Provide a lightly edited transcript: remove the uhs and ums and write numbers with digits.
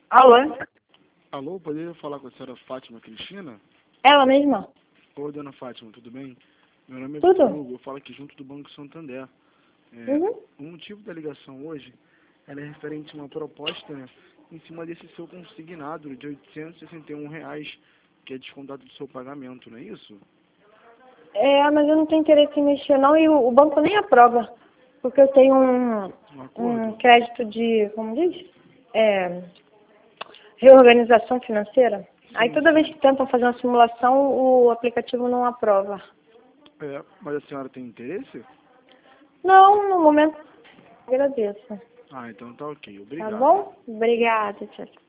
Alô? Alô, poderia falar com a senhora Fátima Cristina? Ela mesma? Oi, dona Fátima, tudo bem? Meu nome é Tudo. Vitor Hugo, eu falo aqui junto do Banco Santander. Uhum. O motivo da ligação hoje ela é referente a uma proposta, né, em cima desse seu consignado de R$ 861, que é descontado do seu pagamento, não é isso? Mas eu não tenho interesse em mexer não e o banco nem aprova. Porque eu tenho Um um acordo? crédito de, como diz? Reorganização financeira. Aí toda vez que tentam fazer uma simulação, o aplicativo não aprova. Mas a senhora tem interesse? Não, no momento agradeço. Ah, então tá ok. Tá Obrigado. bom? Obrigada, tchau.